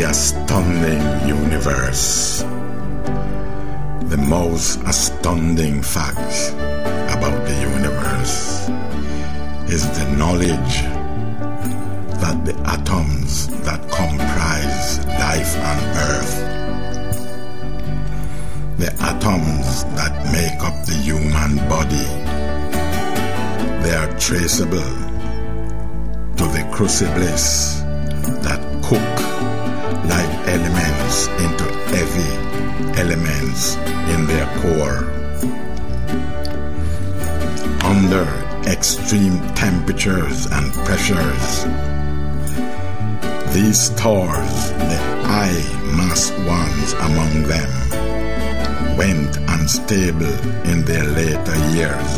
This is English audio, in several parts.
the astounding universe. The most astounding fact about the universe is the knowledge that the atoms that comprise life on Earth, the atoms that make up the human body, they are traceable to the crucibles that cook light elements into heavy elements in their core. Under extreme temperatures and pressures, these stars, the high mass ones among them, went unstable in their later years.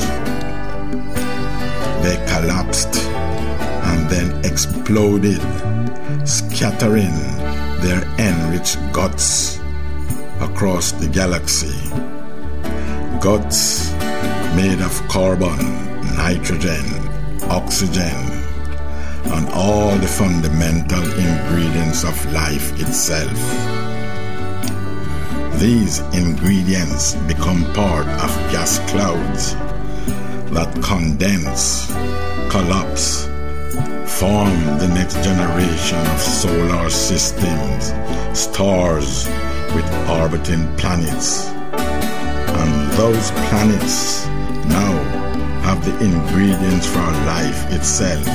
They collapsed and then exploded, scattering their enriched guts across the galaxy. Guts made of carbon, nitrogen, oxygen, and all the fundamental ingredients of life itself. These ingredients become part of gas clouds that condense, collapse, form the next generation of solar systems, stars with orbiting planets. And those planets now have the ingredients for life itself.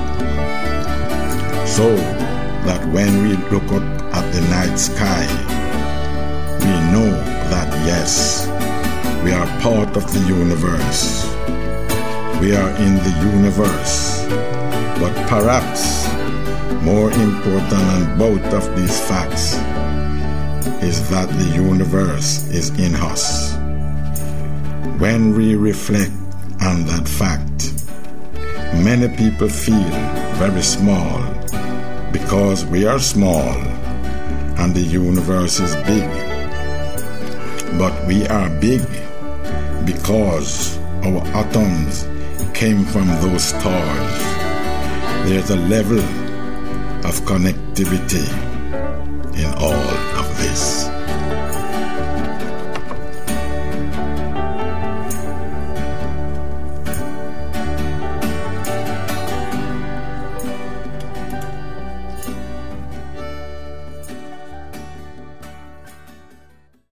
So that when we look up at the night sky, we know that yes, we are part of the universe. We are in the universe. But perhaps more important than both of these facts is that the universe is in us. When we reflect on that fact, many people feel very small because we are small and the universe is big. But we are big because our atoms came from those stars. There's a level of connectivity in all of this.